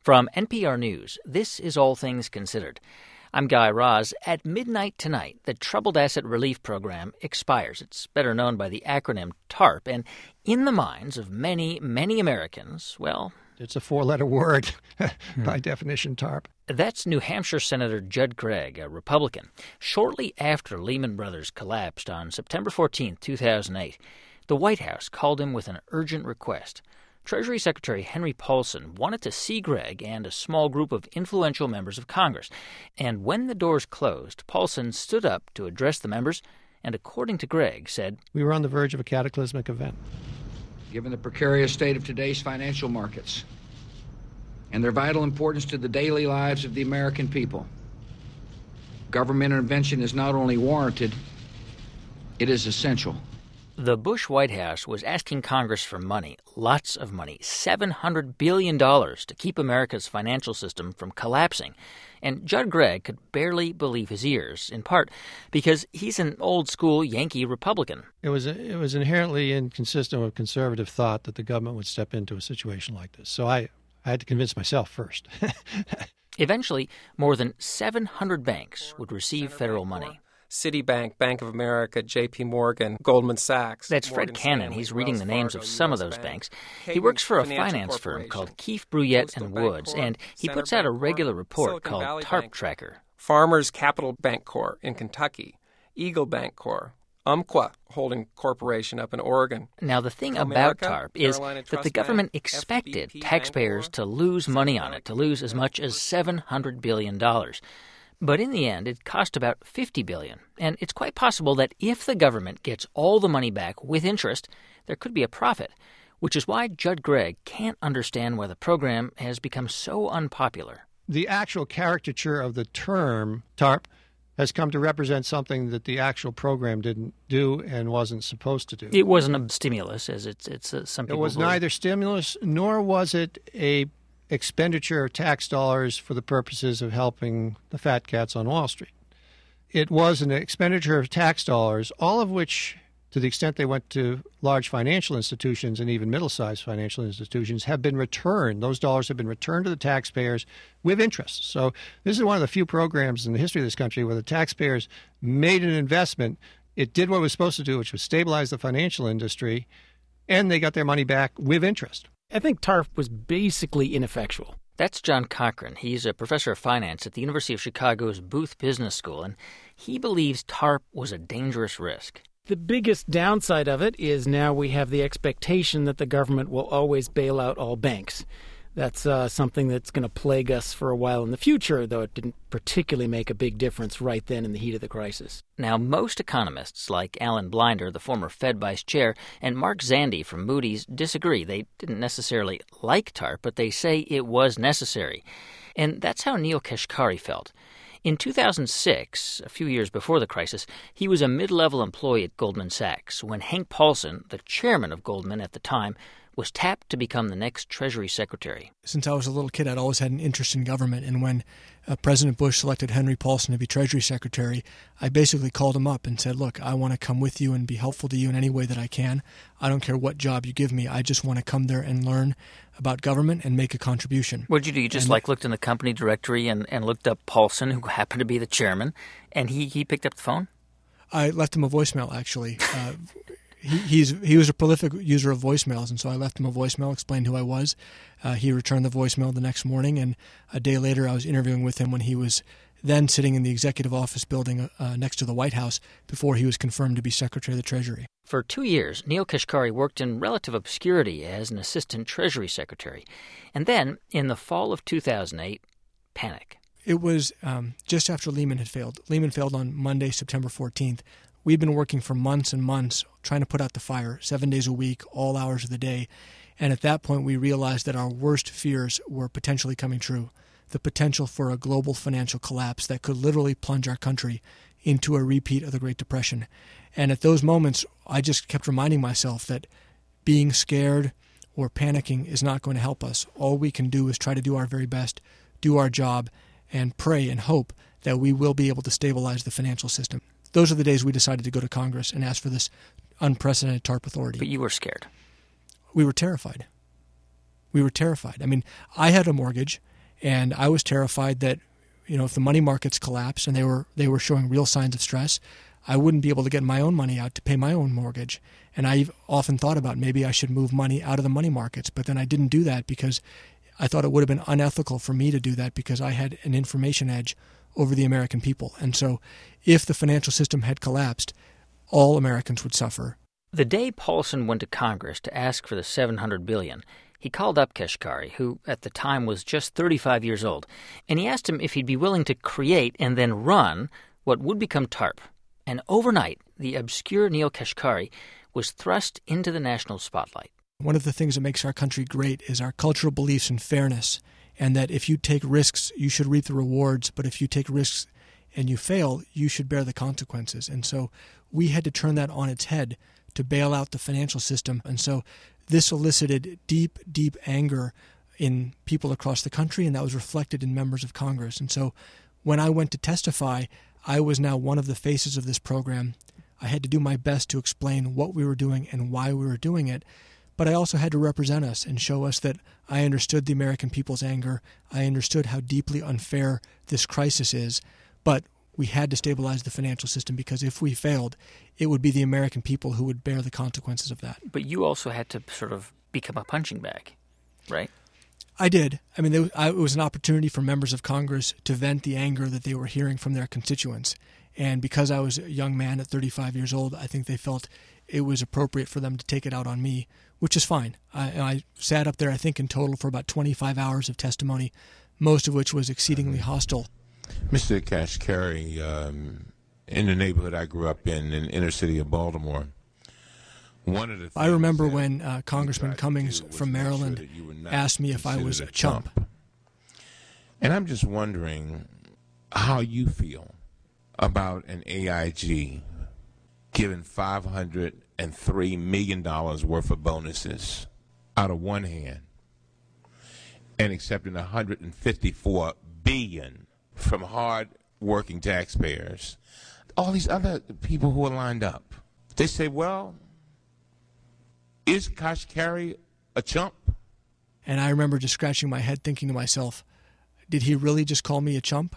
From NPR News, this is All Things Considered. I'm Guy Raz. At midnight tonight, the Troubled Asset Relief Program expires. It's better known by the acronym TARP. And in the minds of many, many Americans, well... It's a four-letter word, by definition, TARP. That's New Hampshire Senator Judd Gregg, a Republican. Shortly after Lehman Brothers collapsed on September 14, 2008, the White House called him with an urgent request. Treasury Secretary Henry Paulson wanted to see Gregg and a small group of influential members of Congress. And when the doors closed, Paulson stood up to address the members and, according to Gregg, said, "We were on the verge of a cataclysmic event. Given the precarious state of today's financial markets and their vital importance to the daily lives of the American people, government intervention is not only warranted, it is essential." The Bush White House was asking Congress for money, lots of money, $700 billion to keep America's financial system from collapsing. And Judd Gregg could barely believe his ears, in part because he's an old-school Yankee Republican. It was inherently inconsistent with conservative thought that the government would step into a situation like this. So I had to convince myself first. Eventually, more than 700 banks would receive federal money. Citibank, Bank of America, J.P. Morgan, Goldman Sachs. That's Fred Cannon. He's reading the names of some of those banks. He works for a finance firm called Keefe, Bruyette & Woods, and he puts out a regular report called TARP Tracker. Farmers Capital Bancorp in Kentucky, Eagle Bancorp, Umpqua Holding Corporation up in Oregon. Now, the thing about TARP is that the government expected taxpayers to lose money on it, to lose as much as $700 billion. But in the end, it cost about $50 billion. And it's quite possible that if the government gets all the money back with interest, there could be a profit, which is why Judd Gregg can't understand why the program has become so unpopular. The actual caricature of the term TARP has come to represent something that the actual program didn't do and wasn't supposed to do. It wasn't a stimulus, as it's some people It was believe. neither stimulus nor was it a expenditure of tax dollars for the purposes of helping the fat cats on Wall Street. It was an expenditure of tax dollars, all of which, to the extent they went to large financial institutions and even middle-sized financial institutions, have been returned. Those dollars have been returned to the taxpayers with interest. So this is one of the few programs in the history of this country where the taxpayers made an investment. It did what it was supposed to do, which was stabilize the financial industry, and they got their money back with interest. I think TARP was basically ineffectual. That's John Cochran. He's a professor of finance at the University of Chicago's Booth Business School, and he believes TARP was a dangerous risk. The biggest downside of it is now we have the expectation that the government will always bail out all banks. That's something that's going to plague us for a while in the future, though it didn't particularly make a big difference right then in the heat of the crisis. Now, most economists, like Alan Blinder, the former Fed vice chair, and Mark Zandi from Moody's, disagree. They didn't necessarily like TARP, but they say it was necessary. And that's how Neel Kashkari felt. In 2006, a few years before the crisis, he was a mid-level employee at Goldman Sachs when Hank Paulson, the chairman of Goldman at the time, was tapped to become the next Treasury Secretary. Since I was a little kid, I'd always had an interest in government, and when President Bush selected Henry Paulson to be Treasury Secretary, I basically called him up and said, look, I want to come with you and be helpful to you in any way that I can. I don't care what job you give me. I just want to come there and learn about government and make a contribution. What did you do? You just looked in the company directory and looked up Paulson, who happened to be the chairman, and he picked up the phone? I left him a voicemail, actually. He was a prolific user of voicemails, and so I left him a voicemail, explained who I was. He returned the voicemail the next morning, and a day later I was interviewing with him when he was then sitting in the executive office building next to the White House before he was confirmed to be Secretary of the Treasury. For 2 years, Neel Kashkari worked in relative obscurity as an assistant Treasury Secretary. And then, in the fall of 2008, panic. It was just after Lehman had failed. Lehman failed on Monday, September 14th. We'd been working for months and months trying to put out the fire, 7 days a week, all hours of the day. And at that point, we realized that our worst fears were potentially coming true. The potential for a global financial collapse that could literally plunge our country into a repeat of the Great Depression. And at those moments, I just kept reminding myself that being scared or panicking is not going to help us. All we can do is try to do our very best, do our job, and pray and hope that we will be able to stabilize the financial system. Those are the days we decided to go to Congress and ask for this unprecedented TARP authority. But you were scared. We were terrified. I mean, I had a mortgage, And I was terrified that, if the money markets collapsed and they were showing real signs of stress, I wouldn't be able to get my own money out to pay my own mortgage. And I've often thought about maybe I should move money out of the money markets, but then I didn't do that because I thought it would have been unethical for me to do that because I had an information edge over the American people. And so if the financial system had collapsed, all Americans would suffer. The day Paulson went to Congress to ask for the $700 billion, he called up Kashkari, who at the time was just 35 years old, and he asked him if he'd be willing to create and then run what would become TARP. And overnight, the obscure Neel Kashkari was thrust into the national spotlight. One of the things that makes our country great is our cultural beliefs in fairness, and that if you take risks, you should reap the rewards, but if you take risks and you fail, you should bear the consequences. And so we had to turn that on its head to bail out the financial system. And so this elicited deep, deep anger in people across the country, and that was reflected in members of Congress. And so when I went to testify, I was now one of the faces of this program. I had to do my best to explain what we were doing and why we were doing it. But I also had to represent us and show us that I understood the American people's anger. I understood how deeply unfair this crisis is. But we had to stabilize the financial system because if we failed, it would be the American people who would bear the consequences of that. But you also had to sort of become a punching bag, right? I did. I mean, it was an opportunity for members of Congress to vent the anger that they were hearing from their constituents. And because I was a young man at 35 years old, I think they felt it was appropriate for them to take it out on me, which is fine. I sat up there, I think, in total for about 25 hours of testimony, most of which was exceedingly hostile. Mr. Kashkari, in the neighborhood I grew up in the inner city of Baltimore, one of the things I remember when Congressman Cummings from Maryland asked me if I was a chump. And I'm just wondering how you feel about an AIG giving $503 million worth of bonuses out of one hand and accepting $154 billion from hard-working taxpayers. All these other people who are lined up, they say, well, is Kashkari a chump? And I remember just scratching my head thinking to myself, did he really just call me a chump?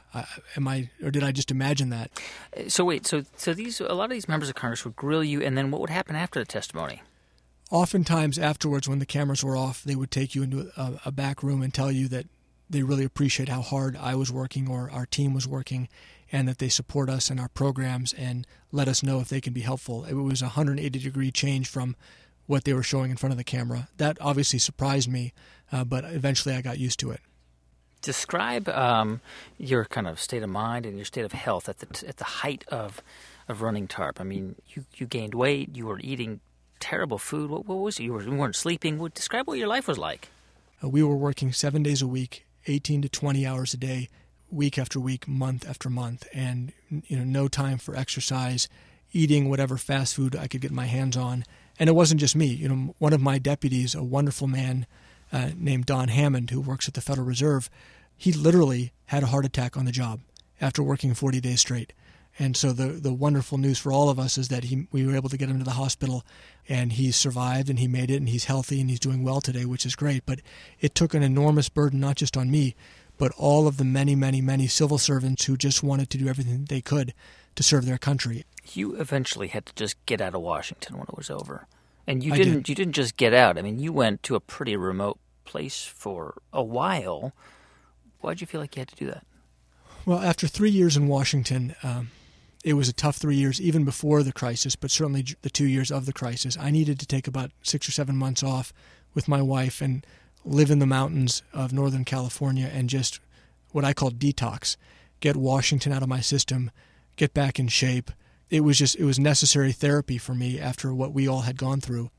Or did I just imagine that? So wait, so a lot of these members of Congress would grill you, and then what would happen after the testimony? Oftentimes afterwards, when the cameras were off, they would take you into a back room and tell you that they really appreciate how hard I was working or our team was working, and that they support us and our programs and let us know if they can be helpful. It was a 180-degree change from what they were showing in front of the camera. That obviously surprised me, but eventually I got used to it. Describe your kind of state of mind and your state of health at the height of running TARP. I mean, you gained weight, you were eating terrible food. What was it? You weren't sleeping. Describe what your life was like. We were working 7 days a week, 18 to 20 hours a day, week after week, month after month, and no time for exercise, eating whatever fast food I could get my hands on. And it wasn't just me. One of my deputies, a wonderful man named Don Hammond, who works at the Federal Reserve, he literally had a heart attack on the job after working 40 days straight. And so the wonderful news for all of us is that we were able to get him to the hospital, and he survived, and he made it, and he's healthy, and he's doing well today, which is great. But it took an enormous burden, not just on me, but all of the many, many, many civil servants who just wanted to do everything they could to serve their country. You eventually had to just get out of Washington when it was over. And you didn't just get out. I mean, you went to a pretty remote place for a while. Why did you feel like you had to do that? Well, after 3 years in Washington, it was a tough 3 years, even before the crisis, but certainly the 2 years of the crisis. I needed to take about 6 or 7 months off with my wife and live in the mountains of Northern California and just what I call detox, get Washington out of my system, get back in shape. It was necessary therapy for me after what we all had gone through.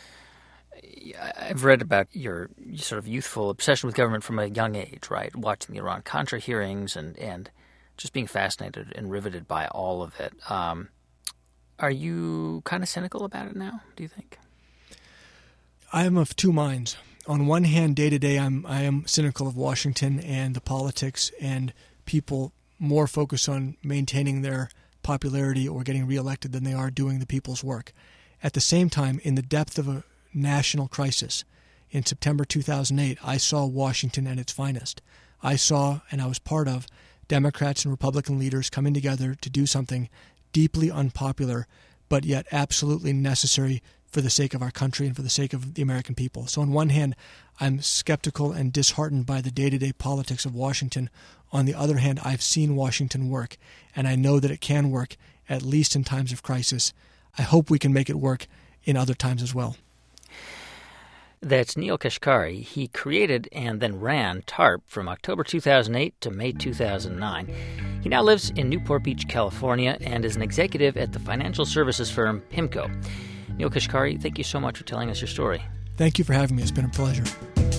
I've read about your sort of youthful obsession with government from a young age, right? Watching the Iran-Contra hearings and just being fascinated and riveted by all of it. Are you kind of cynical about it now, do you think? I am of two minds. On one hand, day to day, I am cynical of Washington and the politics and people more focused on maintaining their popularity or getting reelected than they are doing the people's work. At the same time, in the depth of a national crisis, in September 2008, I saw Washington at its finest. I saw and I was part of Democrats and Republican leaders coming together to do something deeply unpopular, but yet absolutely necessary for the sake of our country and for the sake of the American people. So on one hand, I'm skeptical and disheartened by the day-to-day politics of Washington. On the other hand, I've seen Washington work, and I know that it can work, at least in times of crisis. I hope we can make it work in other times as well. That's Neel Kashkari. He created and then ran TARP from October 2008 to May 2009. He now lives in Newport Beach, California, and is an executive at the financial services firm PIMCO. Neel Kashkari, thank you so much for telling us your story. Thank you for having me. It's been a pleasure.